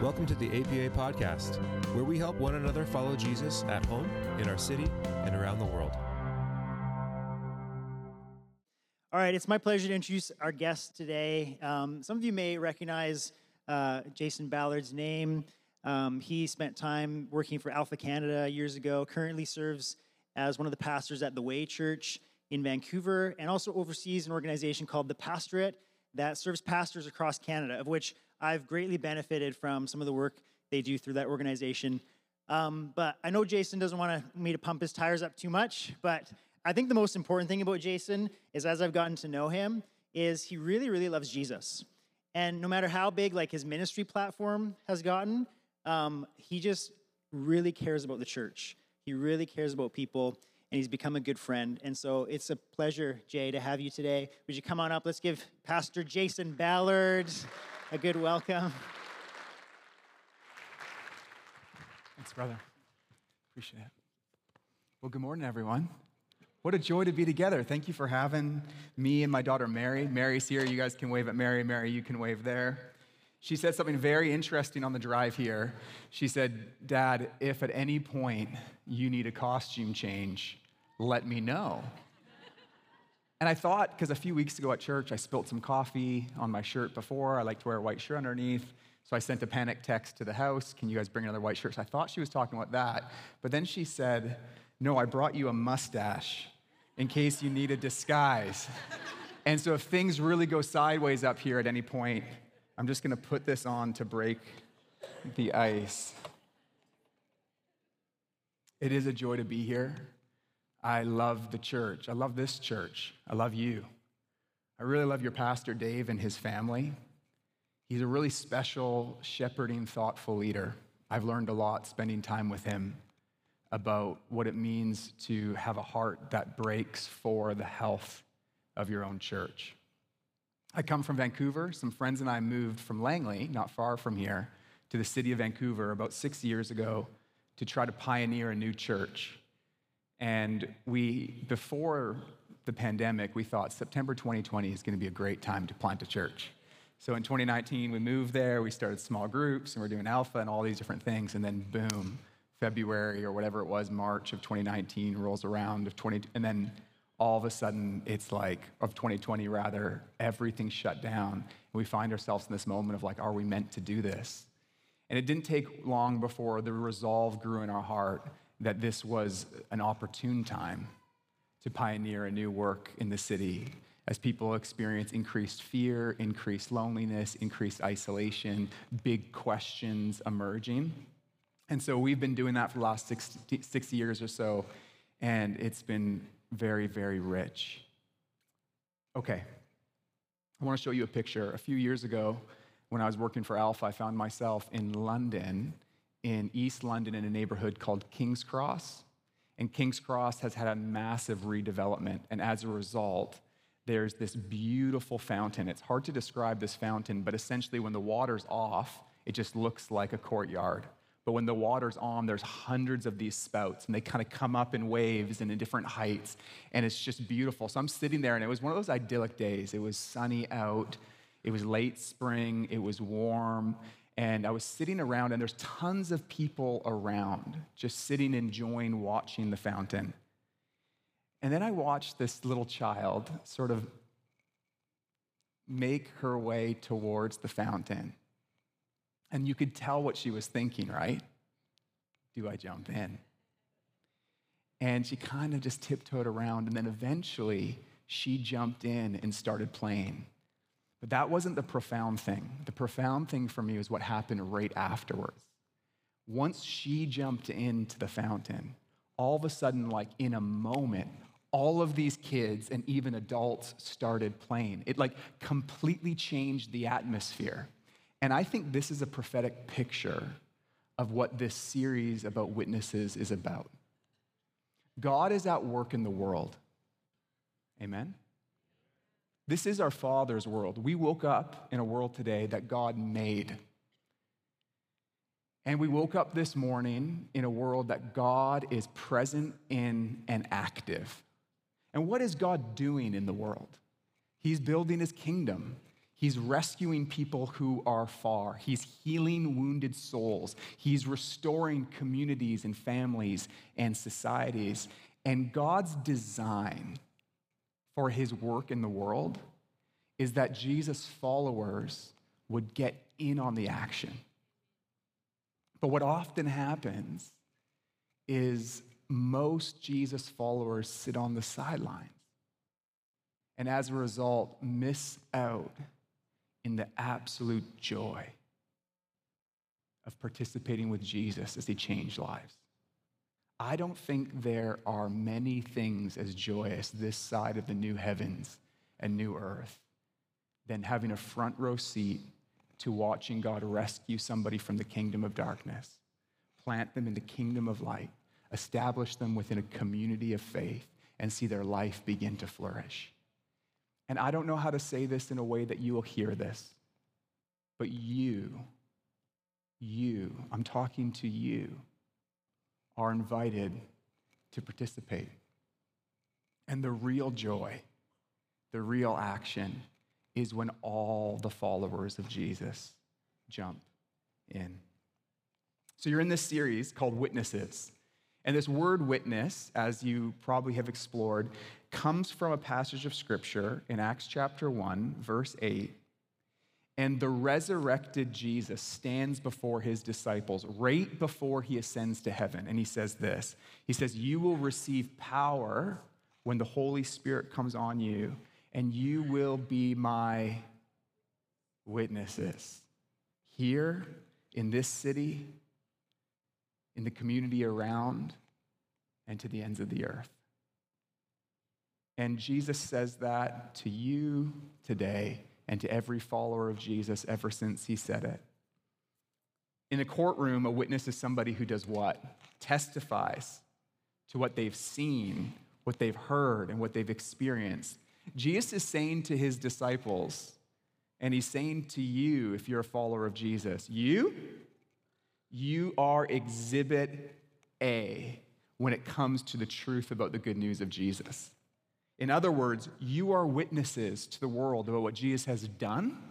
Welcome to the APA Podcast, where we help one another follow Jesus at home, in our city, and around the world. All right, it's my pleasure to introduce our guest today. Some of you may recognize Jason Ballard's name. He spent time working for Alpha Canada years ago, currently serves as one of the pastors at the Way Church in Vancouver, and also oversees an organization called The Pastorate that serves pastors across Canada, of which I've greatly benefited from some of the work they do through that organization. But I know Jason doesn't want me to pump his tires up too much, but I think the most important thing about Jason is, as I've gotten to know him, is he really, really loves Jesus. And no matter how big like his ministry platform has gotten, he just really cares about the church. He really cares about people, and he's become a good friend. And so it's a pleasure, Jay, to have you today. Would you come on up? Let's give Pastor Jason Ballard a good welcome. Thanks, brother. Appreciate it. Well, good morning, everyone. What a joy to be together. Thank you for having me and my daughter, Mary. Mary's here. You guys can wave at Mary. Mary, you can wave there. She said something very interesting on the drive here. She said, "Dad, if at any point you need a costume change, let me know." And I thought, because a few weeks ago at church, I spilled some coffee on my shirt before. I like to wear a white shirt underneath. So I sent a panic text to the house, "Can you guys bring another white shirt?" So I thought she was talking about that. But then she said, "No, I brought you a mustache in case you need a disguise." And so if things really go sideways up here at any point, I'm just going to put this on to break the ice. It is a joy to be here. I love the church. I love this church. I love you. I really love your pastor, Dave, and his family. He's a really special, shepherding, thoughtful leader. I've learned a lot spending time with him about what it means to have a heart that breaks for the health of your own church. I come from Vancouver. Some friends and I moved from Langley, not far from here, to the city of Vancouver about 6 years ago to try to pioneer a new church. And before the pandemic, we thought September 2020 is going to be a great time to plant a church. So in 2019, we moved there, we started small groups, and we're doing Alpha and all these different things, and then boom, February or whatever it was, March of 2019 rolls around, and then all of a sudden, it's like, of 2020 rather, everything's shut down. And we find ourselves in this moment of like, are we meant to do this? And it didn't take long before the resolve grew in our heart that this was an opportune time to pioneer a new work in the city as people experience increased fear, increased loneliness, increased isolation, big questions emerging. And so we've been doing that for the last 6 years or so, and it's been very, very rich. Okay, I want to show you a picture. A few years ago, when I was working for Alpha, I found myself in London, in East London, in a neighborhood called King's Cross. And King's Cross has had a massive redevelopment, and as a result, there's this beautiful fountain. It's hard to describe this fountain, but essentially when the water's off, it just looks like a courtyard. But when the water's on, there's hundreds of these spouts, and they kind of come up in waves and in different heights, and it's just beautiful. So I'm sitting there, and it was one of those idyllic days. It was sunny out. It was late spring. It was warm. And I was sitting around, and there's tons of people around, just sitting, enjoying watching the fountain. And then I watched this little child sort of make her way towards the fountain. And you could tell what she was thinking, right? Do I jump in? And she kind of just tiptoed around, and then eventually she jumped in and started playing. But that wasn't the profound thing. The profound thing for me was what happened right afterwards. Once she jumped into the fountain, all of a sudden, like in a moment, all of these kids and even adults started playing. It like completely changed the atmosphere. And I think this is a prophetic picture of what this series about witnesses is about. God is at work in the world. Amen? This is our Father's world. We woke up in a world today that God made. And we woke up this morning in a world that God is present in and active. And what is God doing in the world? He's building his kingdom. He's rescuing people who are far. He's healing wounded souls. He's restoring communities and families and societies. And God's design for his work in the world is that Jesus' followers would get in on the action. But what often happens is most Jesus followers sit on the sidelines and as a result miss out in the absolute joy of participating with Jesus as he changed lives. I don't think there are many things as joyous this side of the new heavens and new earth than having a front row seat to watching God rescue somebody from the kingdom of darkness, plant them in the kingdom of light, establish them within a community of faith, and see their life begin to flourish. And I don't know how to say this in a way that you will hear this, but you, I'm talking to you, are invited to participate. And the real joy, the real action is when all the followers of Jesus jump in. So you're in this series called Witnesses. And this word witness, as you probably have explored, comes from a passage of Scripture in Acts chapter 1, verse 8. And the resurrected Jesus stands before his disciples right before he ascends to heaven. And he says this. He says, "You will receive power when the Holy Spirit comes on you, and you will be my witnesses here in this city, in the community around, and to the ends of the earth." And Jesus says that to you today and to every follower of Jesus ever since he said it. In a courtroom, a witness is somebody who does what? Testifies to what they've seen, what they've heard, and what they've experienced. Jesus is saying to his disciples, and he's saying to you, if you're a follower of Jesus, you are exhibit A when it comes to the truth about the good news of Jesus. In other words, you are witnesses to the world about what Jesus has done,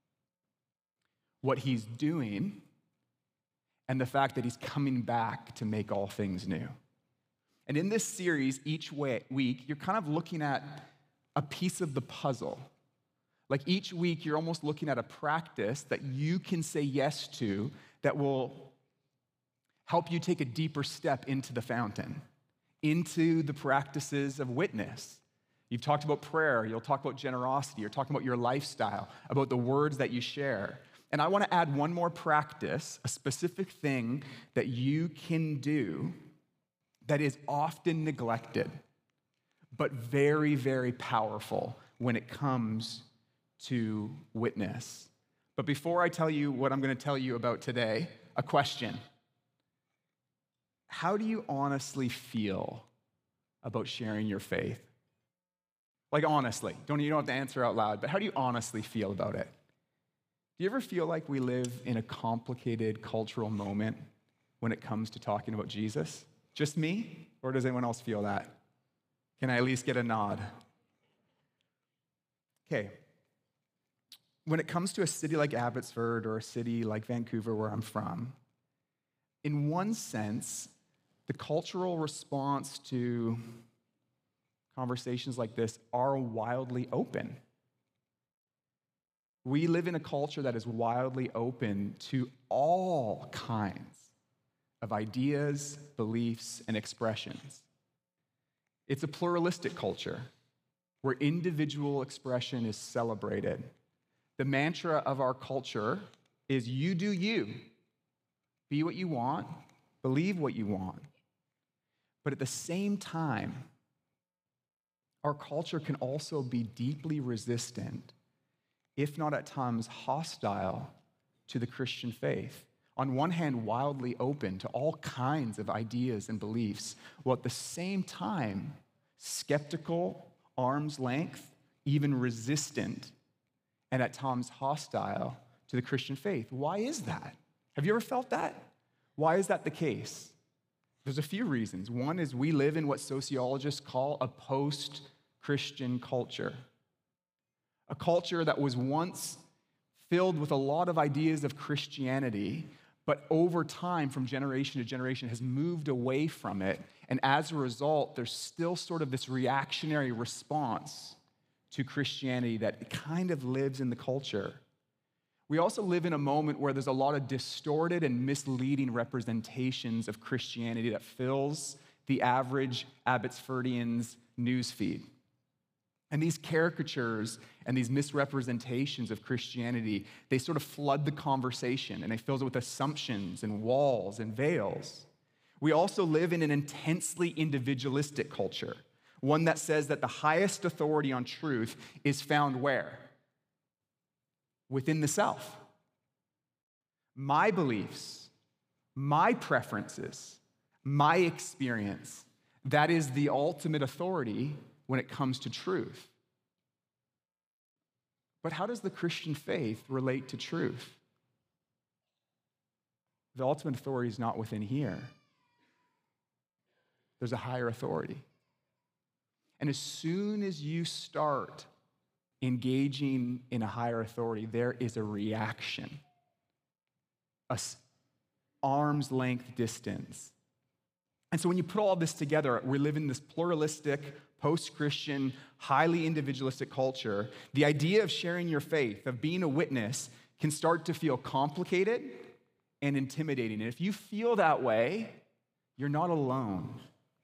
what he's doing, and the fact that he's coming back to make all things new. And in this series, each week, you're kind of looking at a piece of the puzzle. Like each week, you're almost looking at a practice that you can say yes to that will help you take a deeper step into the fountain, into the practices of witness. You've talked about prayer, you'll talk about generosity, you're talking about your lifestyle, about the words that you share. And I want to add one more practice, a specific thing that you can do that is often neglected, but very, very powerful when it comes to witness. But before I tell you what I'm going to tell you about today, a question. How do you honestly feel about sharing your faith? Like honestly, you don't have to answer out loud, but how do you honestly feel about it? Do you ever feel like we live in a complicated cultural moment when it comes to talking about Jesus? Just me? Or does anyone else feel that? Can I at least get a nod? Okay. When it comes to a city like Abbotsford or a city like Vancouver, where I'm from, in one sense, the cultural response to conversations like this are wildly open. We live in a culture that is wildly open to all kinds of ideas, beliefs, and expressions. It's a pluralistic culture where individual expression is celebrated. The mantra of our culture is you do you. Be what you want, believe what you want. But at the same time, our culture can also be deeply resistant, if not at times hostile, to the Christian faith. On one hand, wildly open to all kinds of ideas and beliefs, while at the same time, skeptical, arm's length, even resistant, and at times hostile to the Christian faith. Why is that? Have you ever felt that? Why is that the case? There's a few reasons. One is we live in what sociologists call a post-Christian culture. A culture that was once filled with a lot of ideas of Christianity, but over time, from generation to generation, has moved away from it. And as a result, there's still sort of this reactionary response to Christianity that kind of lives in the culture. We also live in a moment where there's a lot of distorted and misleading representations of Christianity that fills the average Abbotsfordian's newsfeed. And these caricatures and these misrepresentations of Christianity, they sort of flood the conversation and they fill it with assumptions and walls and veils. We also live in an intensely individualistic culture, one that says that the highest authority on truth is found where? Within the self. My beliefs, my preferences, my experience, that is the ultimate authority when it comes to truth. But how does the Christian faith relate to truth? The ultimate authority is not within here. There's a higher authority. And as soon as you start engaging in a higher authority, there is a reaction, a arm's length distance. And so when you put all this together, we live in this pluralistic, post-Christian, highly individualistic culture. The idea of sharing your faith, of being a witness, can start to feel complicated and intimidating. And if you feel that way, you're not alone.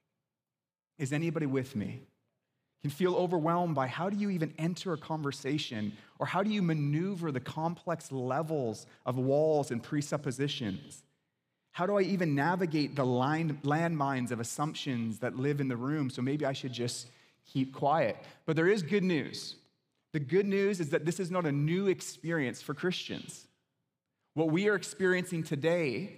Is anybody with me? You can feel overwhelmed by how do you even enter a conversation, or how do you maneuver the complex levels of walls and presuppositions? How do I even navigate the landmines of assumptions that live in the room? So maybe I should just keep quiet. But there is good news. The good news is that this is not a new experience for Christians. What we are experiencing today,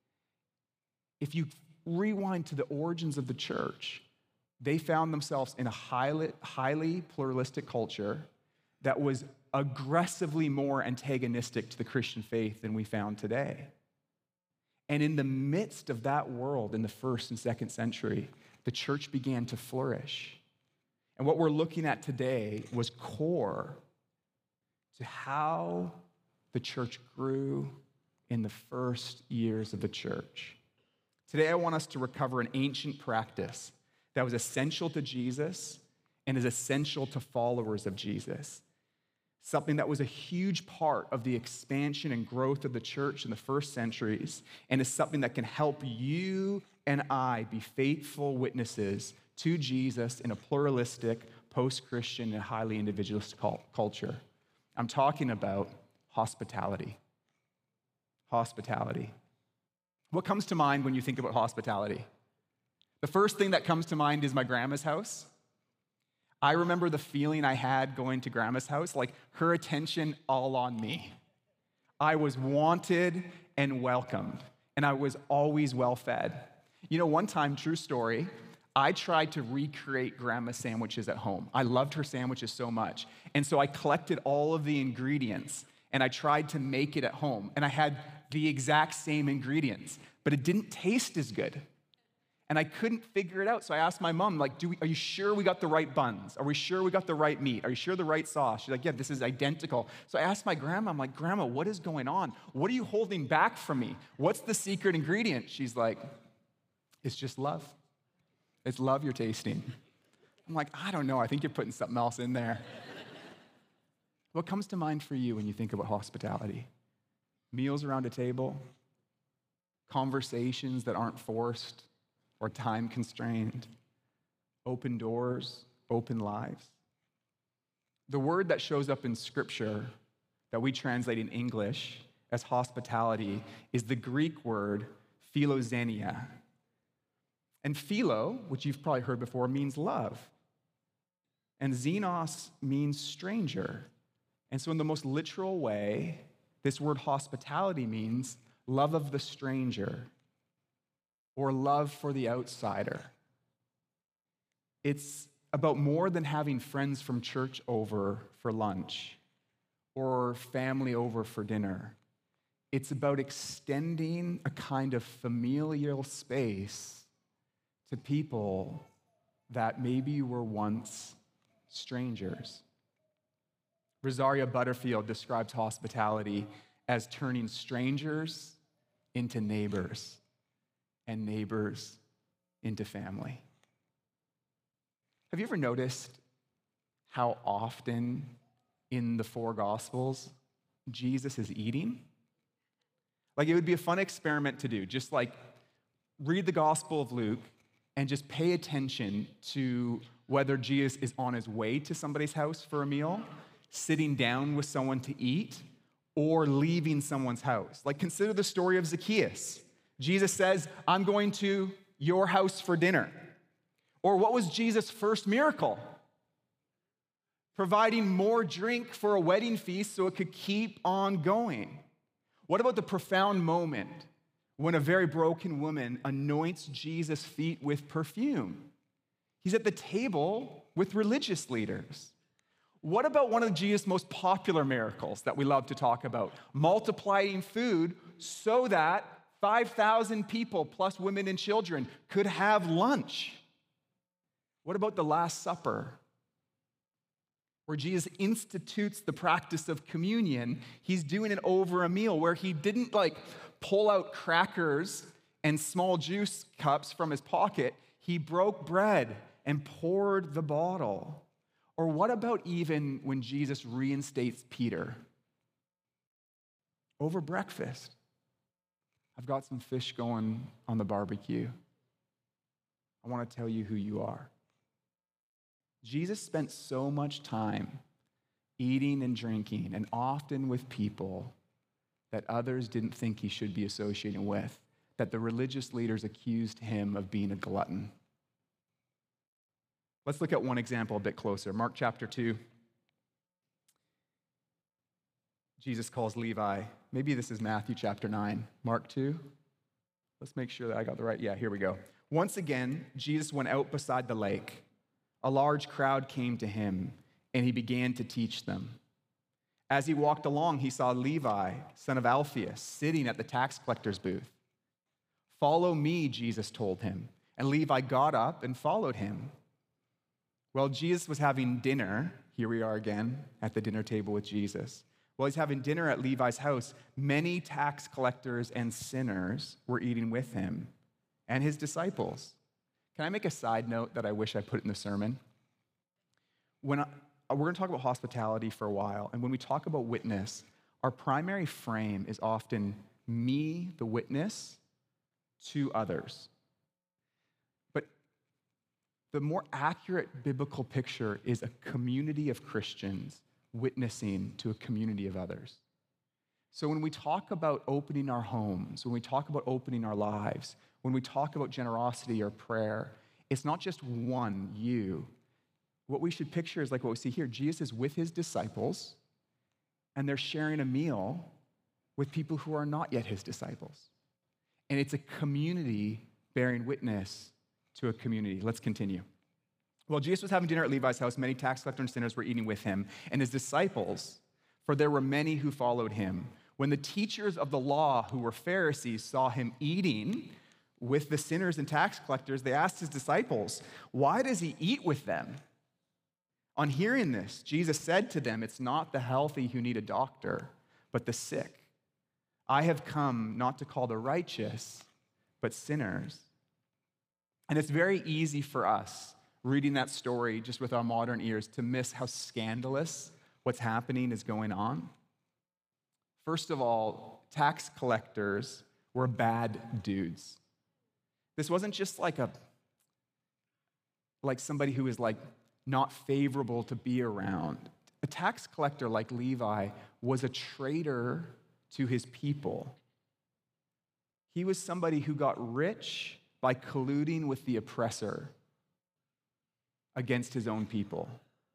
if you rewind to the origins of the church, they found themselves in a highly pluralistic culture that was aggressively more antagonistic to the Christian faith than we found today. And in the midst of that world, in the 1st and 2nd century, the church began to flourish. And what we're looking at today was core to how the church grew in the first years of the church. Today, I want us to recover an ancient practice that was essential to Jesus and is essential to followers of Jesus. Something that was a huge part of the expansion and growth of the church in the first centuries, and is something that can help you and I be faithful witnesses to Jesus in a pluralistic, post-Christian, and highly individualist culture. I'm talking about hospitality. Hospitality. What comes to mind when you think about hospitality? The first thing that comes to mind is my grandma's house. I remember the feeling I had going to grandma's house, like her attention all on me. I was wanted and welcomed, and I was always well fed. You know, one time, true story, I tried to recreate grandma's sandwiches at home. I loved her sandwiches so much. And so I collected all of the ingredients, and I tried to make it at home. And I had the exact same ingredients, but it didn't taste as good. And I couldn't figure it out. So I asked my mom, like, are you sure we got the right buns? Are we sure we got the right meat? Are you sure the right sauce? She's like, yeah, this is identical. So I asked my grandma, I'm like, Grandma, what is going on? What are you holding back from me? What's the secret ingredient? She's like, it's just love. It's love you're tasting. I'm like, I don't know. I think you're putting something else in there. What comes to mind for you when you think about hospitality? Meals around a table? Conversations that aren't forced or time constrained? Open doors, open lives? The word that shows up in Scripture that we translate in English as hospitality is the Greek word philoxenia. And philo, which you've probably heard before, means love. And xenos means stranger. And so in the most literal way, this word hospitality means love of the stranger or love for the outsider. It's about more than having friends from church over for lunch or family over for dinner. It's about extending a kind of familial space to people that maybe were once strangers. Rosaria Butterfield describes hospitality as turning strangers into neighbors and neighbors into family. Have you ever noticed how often in the four Gospels Jesus is eating? Like, it would be a fun experiment to do. Just like read the Gospel of Luke and just pay attention to whether Jesus is on his way to somebody's house for a meal, sitting down with someone to eat, or leaving someone's house. Like, consider the story of Zacchaeus. Jesus says, I'm going to your house for dinner. Or what was Jesus' first miracle? Providing more drink for a wedding feast so it could keep on going. What about the profound moment when a very broken woman anoints Jesus' feet with perfume? He's at the table with religious leaders. What about one of Jesus' most popular miracles that we love to talk about? Multiplying food so that 5,000 people, plus women and children, could have lunch. What about the Last Supper, where Jesus institutes the practice of communion? He's doing it over a meal where he didn't pull out crackers and small juice cups from his pocket. He broke bread and poured the bottle. Or what about even when Jesus reinstates Peter? Over breakfast. I've got some fish going on the barbecue. I want to tell you who you are. Jesus spent so much time eating and drinking, and often with people that others didn't think he should be associating with, that the religious leaders accused him of being a glutton. Let's look at one example a bit closer. Mark chapter 2. Jesus calls Levi. Maybe this is Matthew chapter 9. Mark 2. Let's make sure that I got the right. Yeah, here we go. Once again, Jesus went out beside the lake. A large crowd came to him, and he began to teach them. As he walked along, he saw Levi, son of Alphaeus, sitting at the tax collector's booth. Follow me, Jesus told him. And Levi got up and followed him. While Jesus was having dinner, here we are again at the dinner table with Jesus. While he's having dinner at Levi's house, many tax collectors and sinners were eating with him and his disciples. Can I make a side note that I wish I put in the sermon? We're going to talk about hospitality for a while, and when we talk about witness, our primary frame is often me, the witness, to others. But the more accurate biblical picture is a community of Christians witnessing to a community of others. So when we talk about opening our homes, when we talk about opening our lives, when we talk about generosity or prayer, it's not just one, you. What we should picture is like what we see here. Jesus is with his disciples, and they're sharing a meal with people who are not yet his disciples. And it's a community bearing witness to a community. Let's continue. While Jesus was having dinner at Levi's house, many tax collectors and sinners were eating with him and his disciples, for there were many who followed him. When the teachers of the law, who were Pharisees, saw him eating with the sinners and tax collectors, they asked his disciples, "Why does he eat with them?" On hearing this, Jesus said to them, "It's not the healthy who need a doctor, but the sick. I have come not to call the righteous, but sinners." And it's very easy for us, reading that story just with our modern ears, to miss how scandalous what's happening is going on. First of all, tax collectors were bad dudes. This wasn't just like somebody who was not favorable to be around. A tax collector like Levi was a traitor to his people. He was somebody who got rich by colluding with the oppressor against his own people.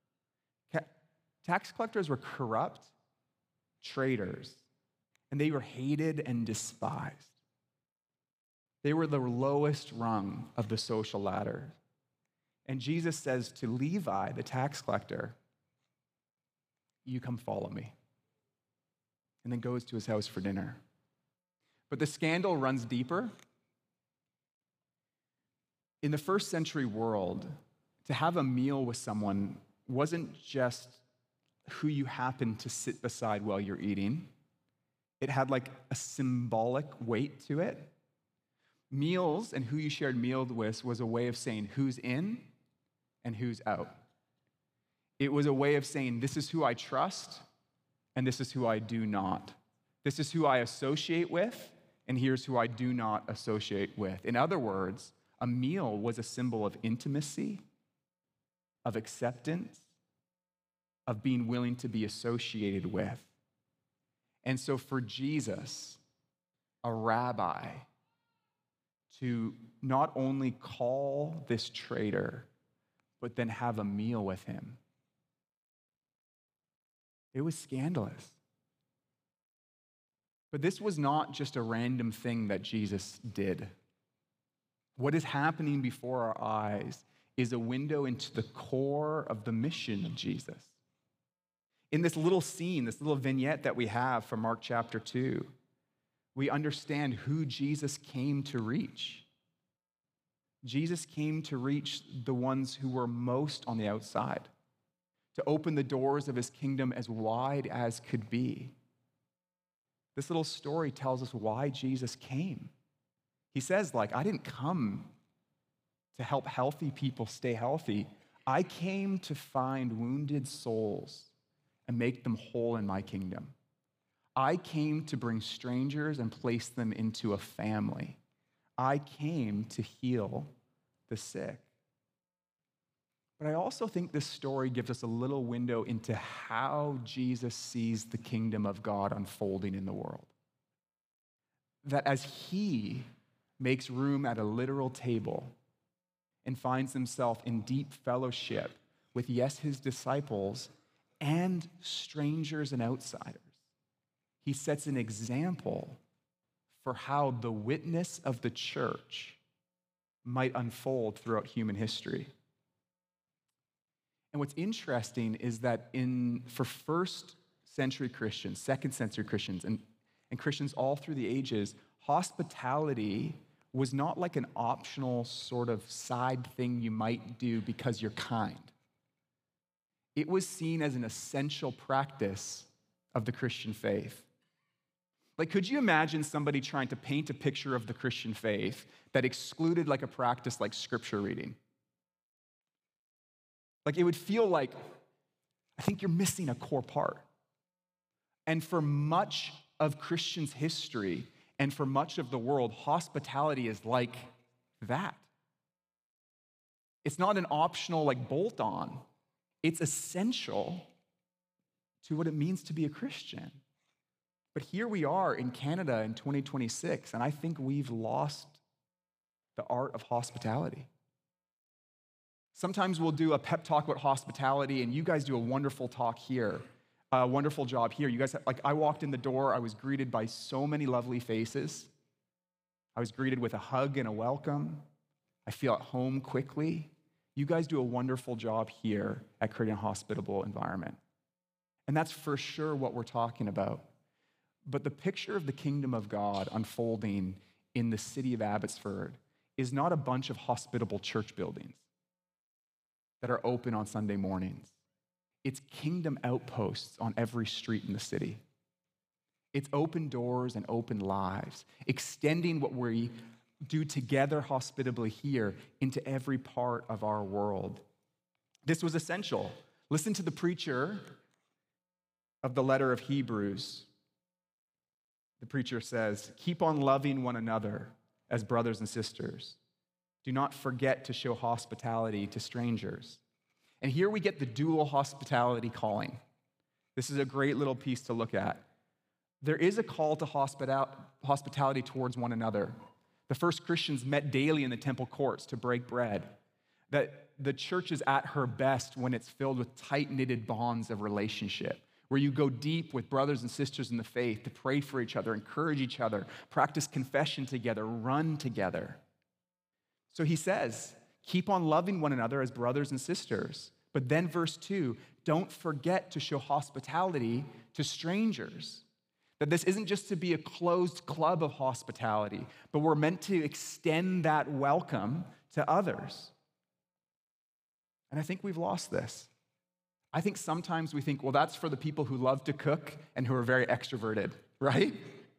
Tax collectors were corrupt traitors, and they were hated and despised. They were the lowest rung of the social ladder. And Jesus says to Levi, the tax collector, "You come follow me," and then goes to his house for dinner. But the scandal runs deeper. In the first century world, to have a meal with someone wasn't just who you happen to sit beside while you're eating. It had like a symbolic weight to it. Meals and who you shared meals with was a way of saying who's in and who's out. It was a way of saying, this is who I trust and this is who I do not. This is who I associate with and here's who I do not associate with. In other words, a meal was a symbol of intimacy, of acceptance, of being willing to be associated with. And so for Jesus, a rabbi, to not only call this traitor, but then have a meal with him, it was scandalous. But this was not just a random thing that Jesus did. What is happening before our eyes is a window into the core of the mission of Jesus. In this little scene, this little vignette that we have from Mark chapter 2, we understand who Jesus came to reach. Jesus came to reach the ones who were most on the outside, to open the doors of his kingdom as wide as could be. This little story tells us why Jesus came. He says, I didn't come to help healthy people stay healthy. I came to find wounded souls and make them whole in my kingdom. I came to bring strangers and place them into a family. I came to heal the sick. But I also think this story gives us a little window into how Jesus sees the kingdom of God unfolding in the world. That as he makes room at a literal table and finds himself in deep fellowship with, yes, his disciples and strangers and outsiders, he sets an example for how the witness of the church might unfold throughout human history. And what's interesting is that for first century Christians, second century Christians, and Christians all through the ages, hospitality was not like an optional sort of side thing you might do because you're kind. It was seen as an essential practice of the Christian faith. Could you imagine somebody trying to paint a picture of the Christian faith that excluded a practice like scripture reading? It would feel like, I think you're missing a core part. And for much of Christians' history and for much of the world, hospitality is like that. It's not an optional bolt-on. It's essential to what it means to be a Christian. But here we are in Canada in 2026, and I think we've lost the art of hospitality. Sometimes we'll do a pep talk about hospitality, and you guys do a wonderful talk here, a wonderful job here. You guys, I walked in the door, I was greeted by so many lovely faces. I was greeted with a hug and a welcome. I feel at home quickly. You guys do a wonderful job here at creating a hospitable environment. And that's for sure what we're talking about. But the picture of the kingdom of God unfolding in the city of Abbotsford is not a bunch of hospitable church buildings that are open on Sunday mornings. It's kingdom outposts on every street in the city. It's open doors and open lives, extending what we do together hospitably here into every part of our world. This was essential. Listen to the preacher of the letter of Hebrews. The preacher says, "Keep on loving one another as brothers and sisters. Do not forget to show hospitality to strangers." And here we get the dual hospitality calling. This is a great little piece to look at. There is a call to hospitality towards one another. The first Christians met daily in the temple courts to break bread. That the church is at her best when it's filled with tight-knitted bonds of relationship, where you go deep with brothers and sisters in the faith to pray for each other, encourage each other, practice confession together, run together. So he says, keep on loving one another as brothers and sisters. But then verse 2, don't forget to show hospitality to strangers. That this isn't just to be a closed club of hospitality, but we're meant to extend that welcome to others. And I think we've lost this. I think sometimes we think, well, that's for the people who love to cook and who are very extroverted, right?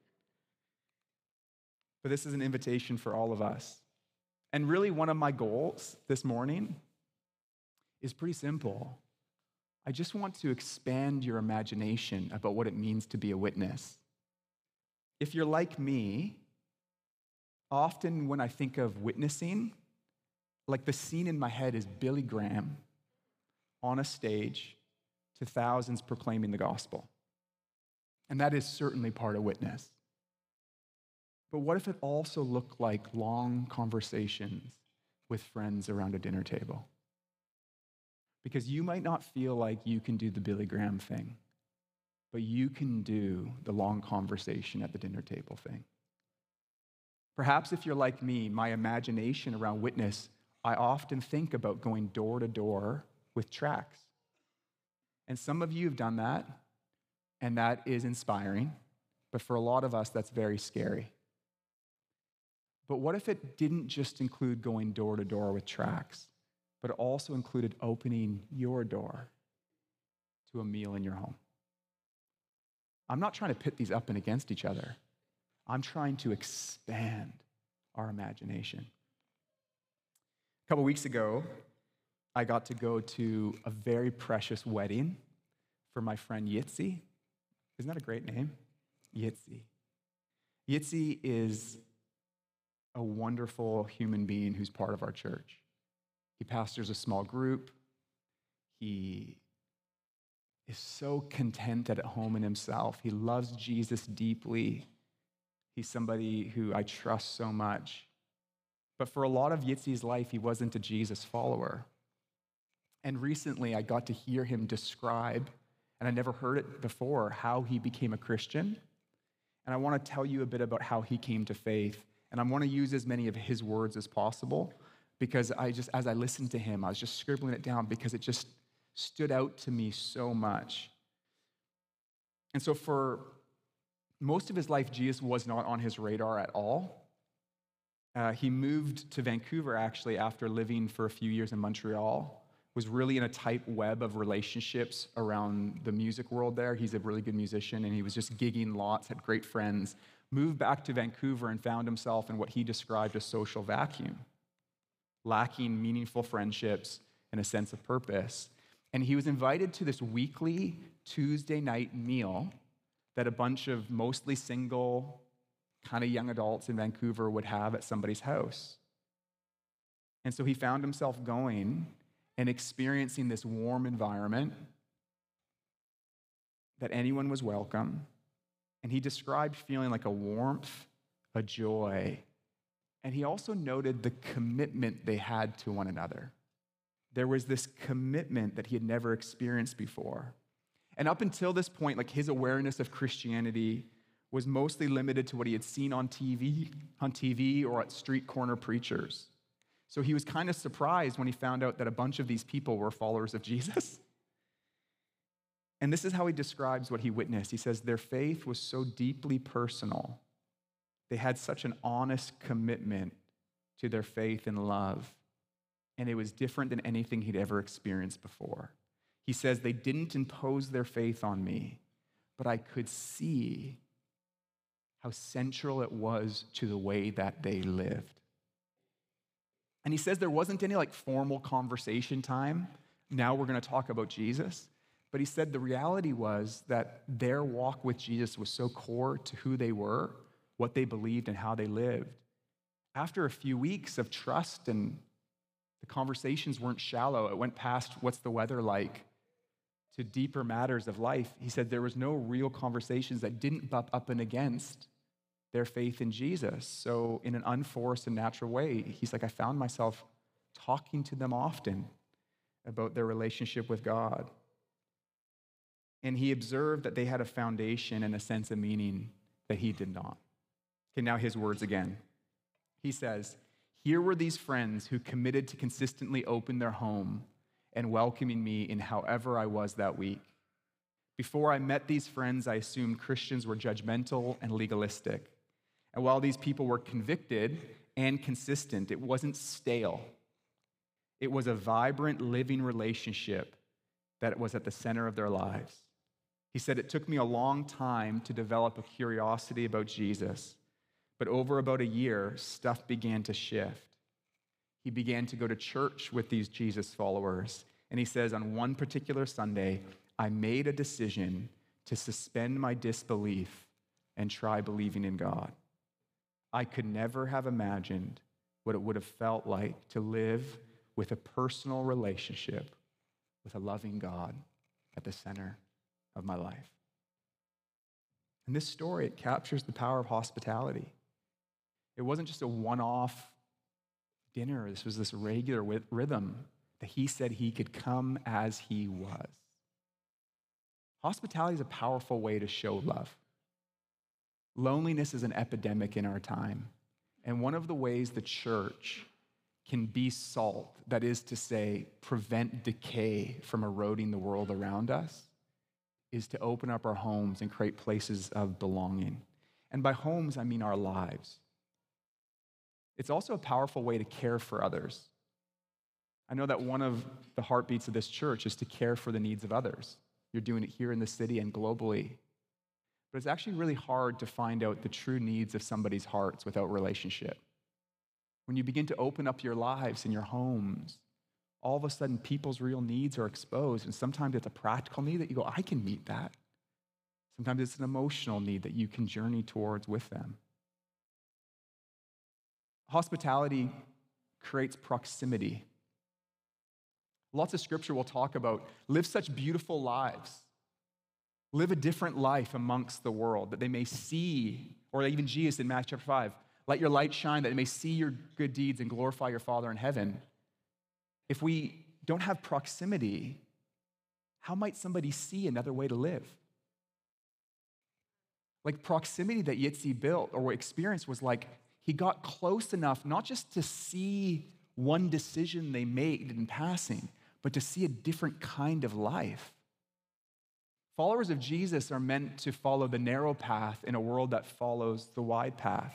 But this is an invitation for all of us. And really, one of my goals this morning is pretty simple. I just want to expand your imagination about what it means to be a witness. If you're like me, often when I think of witnessing, like the scene in my head is Billy Graham on a stage to thousands proclaiming the gospel. And that is certainly part of witness. But what if it also looked like long conversations with friends around a dinner table? Because you might not feel like you can do the Billy Graham thing, but you can do the long conversation at the dinner table thing. Perhaps if you're like me, my imagination around witness, I often think about going door to door with tracts. And some of you have done that, and that is inspiring, but for a lot of us, that's very scary. But what if it didn't just include going door to door with tracts, but it also included opening your door to a meal in your home? I'm not trying to pit these up and against each other. I'm trying to expand our imagination. A couple weeks ago, I got to go to a very precious wedding for my friend Yitzi. Isn't that a great name? Yitzi. Yitzi is a wonderful human being who's part of our church. He pastors a small group. He is so content at home in himself. He loves Jesus deeply. He's somebody who I trust so much. But for a lot of Yitzi's life, he wasn't a Jesus follower. And recently, I got to hear him describe, and I never heard it before, how he became a Christian. And I want to tell you a bit about how he came to faith. And I want to use as many of his words as possible, because as I listened to him, I was just scribbling it down because it just stood out to me so much. And so for most of his life, Jesus was not on his radar at all. He moved to Vancouver, actually, after living for a few years in Montreal, was really in a tight web of relationships around the music world there. He's a really good musician, and he was just gigging lots, had great friends, moved back to Vancouver and found himself in what he described as social vacuum, lacking meaningful friendships and a sense of purpose. And he was invited to this weekly Tuesday night meal that a bunch of mostly single, kind of young adults in Vancouver would have at somebody's house. And so he found himself going and experiencing this warm environment that anyone was welcome. And he described feeling like a warmth, a joy. And he also noted the commitment they had to one another. There was this commitment that he had never experienced before. And up until this point, like his awareness of Christianity was mostly limited to what he had seen on TV or at street corner preachers. So he was kind of surprised when he found out that a bunch of these people were followers of Jesus. And this is how he describes what he witnessed. He says, their faith was so deeply personal. They had such an honest commitment to their faith and love. And it was different than anything he'd ever experienced before. He says, they didn't impose their faith on me, but I could see how central it was to the way that they lived. And he says there wasn't any formal conversation time. Now we're going to talk about Jesus. But he said the reality was that their walk with Jesus was so core to who they were, what they believed, and how they lived. After a few weeks of trust, and the conversations weren't shallow, it went past what's the weather like to deeper matters of life. He said there was no real conversations that didn't bump up and against their faith in Jesus. So in an unforced and natural way, he's like, I found myself talking to them often about their relationship with God. And he observed that they had a foundation and a sense of meaning that he did not. Okay, now his words again. He says, here were these friends who committed to consistently open their home and welcoming me in however I was that week. Before I met these friends, I assumed Christians were judgmental and legalistic. And while these people were convicted and consistent, it wasn't stale. It was a vibrant, living relationship that was at the center of their lives. He said, "It took me a long time to develop a curiosity about Jesus, but over about a year, stuff began to shift." He began to go to church with these Jesus followers. And he says, on one particular Sunday, I made a decision to suspend my disbelief and try believing in God. I could never have imagined what it would have felt like to live with a personal relationship with a loving God at the center of my life. In this story, it captures the power of hospitality. It wasn't just a one-off dinner. This was this regular rhythm that he said he could come as he was. Hospitality is a powerful way to show love. Loneliness is an epidemic in our time. And one of the ways the church can be salt, that is to say, prevent decay from eroding the world around us, is to open up our homes and create places of belonging. And by homes, I mean our lives. It's also a powerful way to care for others. I know that one of the heartbeats of this church is to care for the needs of others. You're doing it here in the city and globally. But it's actually really hard to find out the true needs of somebody's hearts without relationship. When you begin to open up your lives and your homes, all of a sudden people's real needs are exposed, and sometimes it's a practical need that you go, I can meet that. Sometimes it's an emotional need that you can journey towards with them. Hospitality creates proximity. Lots of scripture will talk about live such beautiful lives. Live a different life amongst the world that they may see, or even Jesus in Matthew chapter 5, let your light shine that they may see your good deeds and glorify your Father in heaven. If we don't have proximity, how might somebody see another way to live? Like proximity that Yitzi built or experienced was like he got close enough not just to see one decision they made in passing, but to see a different kind of life. Followers of Jesus are meant to follow the narrow path in a world that follows the wide path.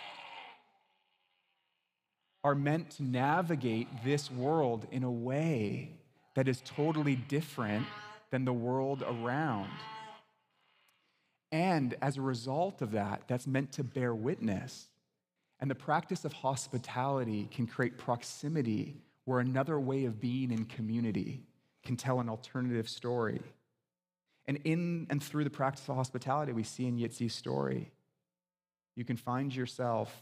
Are meant to navigate this world in a way that is totally different than the world around. And as a result of that, that's meant to bear witness. And the practice of hospitality can create proximity where another way of being in community can tell an alternative story. And in and through the practice of hospitality we see in Yitzi's story, you can find yourself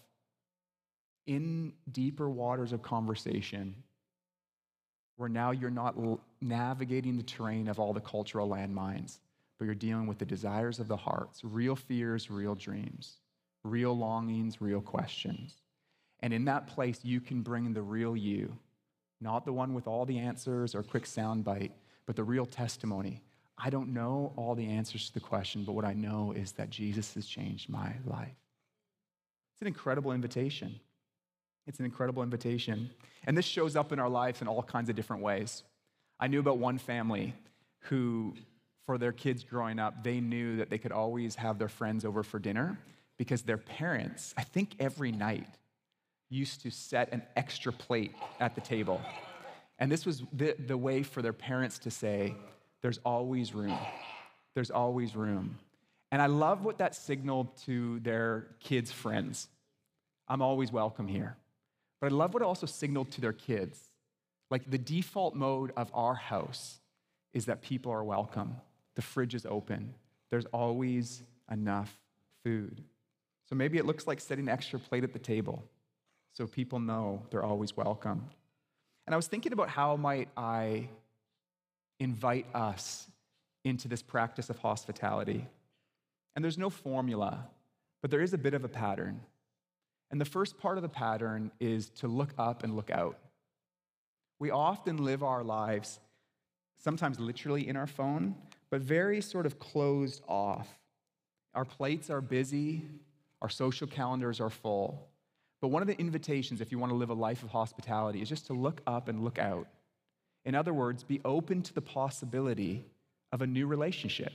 in deeper waters of conversation where now you're not navigating the terrain of all the cultural landmines, but you're dealing with the desires of the hearts, real fears, real dreams, real longings, real questions. And in that place, you can bring the real you, not the one with all the answers or quick soundbite, but the real testimony. I don't know all the answers to the question, but what I know is that Jesus has changed my life. It's an incredible invitation. It's an incredible invitation. And this shows up in our lives in all kinds of different ways. I knew about one family who, for their kids growing up, they knew that they could always have their friends over for dinner because their parents, I think every night, used to set an extra plate at the table. And this was the way for their parents to say, there's always room. There's always room. And I love what that signaled to their kids' friends. I'm always welcome here. But I love what it also signaled to their kids. Like the default mode of our house is that people are welcome. The fridge is open. There's always enough food. So maybe it looks like setting an extra plate at the table so people know they're always welcome. And I was thinking about how might I invite us into this practice of hospitality. And there's no formula, but there is a bit of a pattern. And the first part of the pattern is to look up and look out. We often live our lives, sometimes literally in our phone, but very sort of closed off. Our plates are busy, our social calendars are full. But one of the invitations, if you want to live a life of hospitality, is just to look up and look out. In other words, be open to the possibility of a new relationship.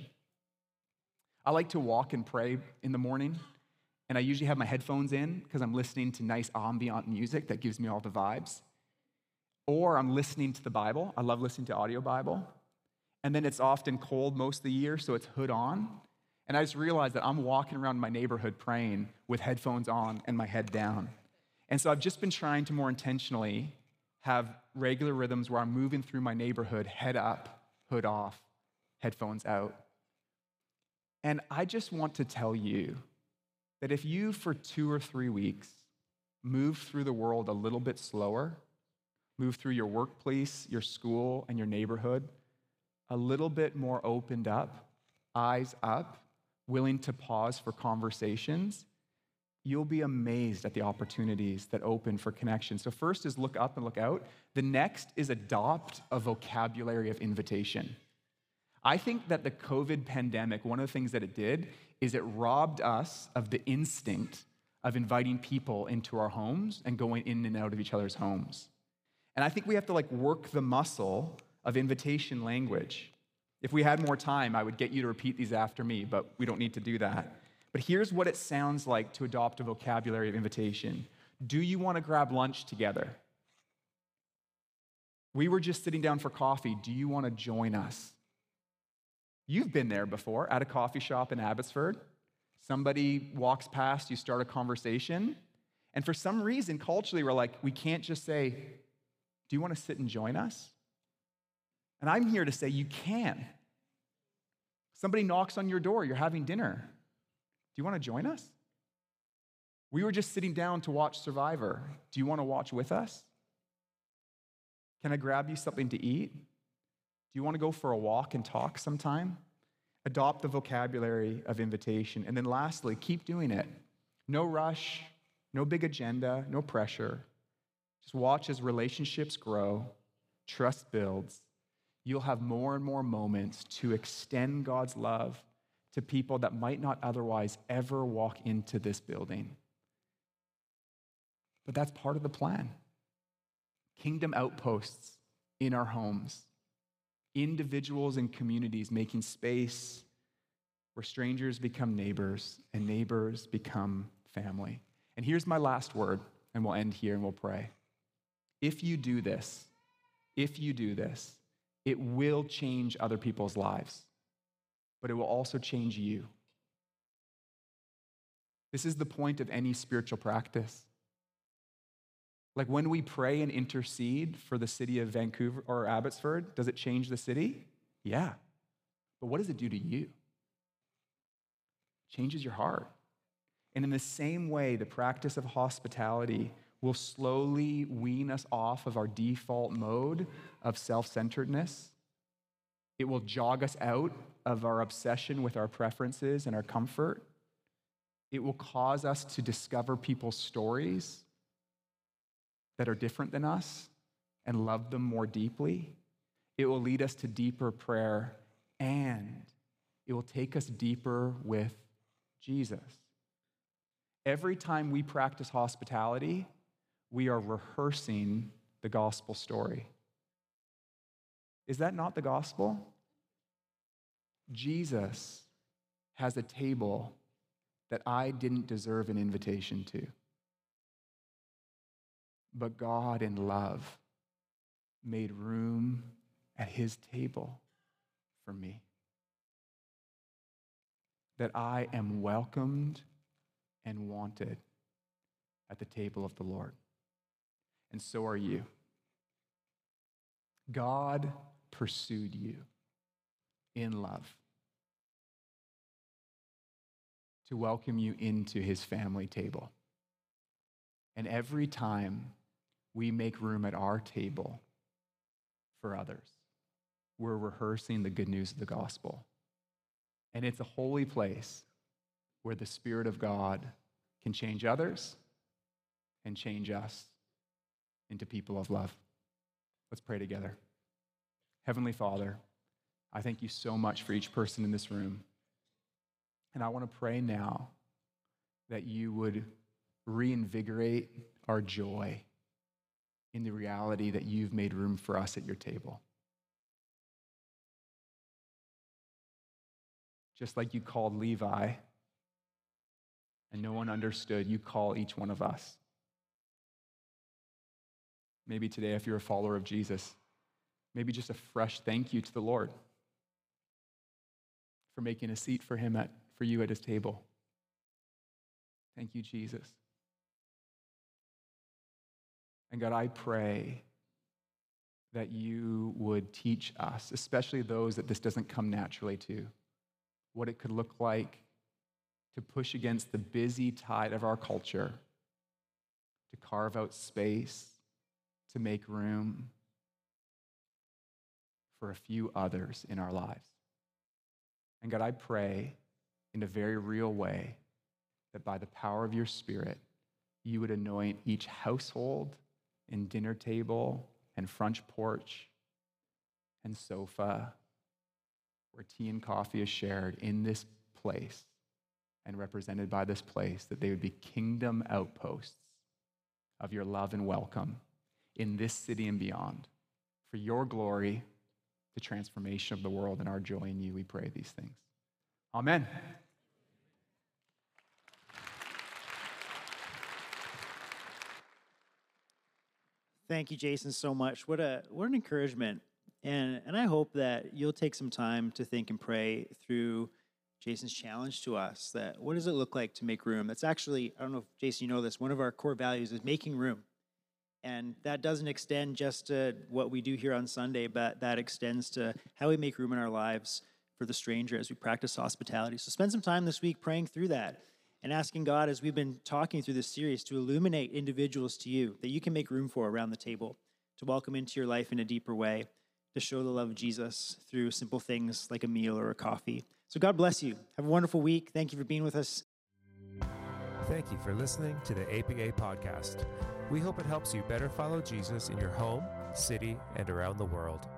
I like to walk and pray in the morning. And I usually have my headphones in because I'm listening to nice ambient music that gives me all the vibes. Or I'm listening to the Bible. I love listening to audio Bible. and then it's often cold most of the year, so it's hood on. And I just realized that I'm walking around my neighborhood praying with headphones on and my head down. And so I've just been trying to more intentionally have regular rhythms where I'm moving through my neighborhood, head up, hood off, headphones out. And I just want to tell you that if you, for 2 or 3 weeks, move through the world a little bit slower, move through your workplace, your school, and your neighborhood a little bit more opened up, eyes up, willing to pause for conversations, you'll be amazed at the opportunities that open for connection. So first is look up and look out. The next is adopt a vocabulary of invitation. I think that the COVID pandemic, one of the things that it did is it robbed us of the instinct of inviting people into our homes and going in and out of each other's homes. And I think we have to work the muscle of invitation language. If we had more time, I would get you to repeat these after me, but we don't need to do that. But here's what it sounds like to adopt a vocabulary of invitation. Do you want to grab lunch together? We were just sitting down for coffee. Do you want to join us? You've been there before, at a coffee shop in Abbotsford. Somebody walks past, you start a conversation, and for some reason, culturally, we're like, we can't just say, do you want to sit and join us? And I'm here to say you can. Somebody knocks on your door, you're having dinner. Do you want to join us? We were just sitting down to watch Survivor. Do you want to watch with us? Can I grab you something to eat? Do you want to go for a walk and talk sometime? Adopt the vocabulary of invitation. And then lastly, keep doing it. No rush, no big agenda, no pressure. Just watch as relationships grow, trust builds. You'll have more and more moments to extend God's love to people that might not otherwise ever walk into this building. But that's part of the plan. Kingdom outposts in our homes. Individuals and communities making space where strangers become neighbors and neighbors become family. And here's my last word, and we'll end here and we'll pray. If you do this, it will change other people's lives, but it will also change you. This is the point of any spiritual practice. Like when we pray and intercede for the city of Vancouver or Abbotsford, does it change the city? Yeah. But what does it do to you? It changes your heart. And in the same way, the practice of hospitality will slowly wean us off of our default mode of self-centeredness. It will jog us out of our obsession with our preferences and our comfort. It will cause us to discover people's stories that are different than us and love them more deeply. It will lead us to deeper prayer, and it will take us deeper with Jesus. Every time we practice hospitality, we are rehearsing the gospel story. Is that not the gospel? Jesus has a table that I didn't deserve an invitation to. But God in love made room at his table for me. That I am welcomed and wanted at the table of the Lord. And so are you. God pursued you in love to welcome you into his family table. And every time we make room at our table for others, we're rehearsing the good news of the gospel. And it's a holy place where the Spirit of God can change others and change us into people of love. Let's pray together. Heavenly Father, I thank you so much for each person in this room. And I want to pray now that you would reinvigorate our joy in the reality that you've made room for us at your table. Just like you called Levi and no one understood, you call each one of us. Maybe today, if you're a follower of Jesus, maybe just a fresh thank you to the Lord for making a seat for you at his table. Thank you, Jesus. And God, I pray that you would teach us, especially those that this doesn't come naturally to, what it could look like to push against the busy tide of our culture, to carve out space, to make room for a few others in our lives. And God, I pray in a very real way that by the power of your Spirit, you would anoint each household and dinner table and front porch and sofa where tea and coffee is shared in this place and represented by this place, that they would be kingdom outposts of your love and welcome in this city and beyond. For your glory, the transformation of the world, and our joy in you, we pray these things. Amen. Thank you, Jason, so much. What an encouragement. And I hope that you'll take some time to think and pray through Jason's challenge to us, that what does it look like to make room? That's actually, I don't know if, Jason, you know this, one of our core values is making room. And that doesn't extend just to what we do here on Sunday, but that extends to how we make room in our lives for the stranger as we practice hospitality. So spend some time this week praying through that and asking God, as we've been talking through this series, to illuminate individuals to you that you can make room for around the table, to welcome into your life in a deeper way, to show the love of Jesus through simple things like a meal or a coffee. So God bless you. Have a wonderful week. Thank you for being with us. Thank you for listening to the APA podcast. We hope it helps you better follow Jesus in your home, city, and around the world.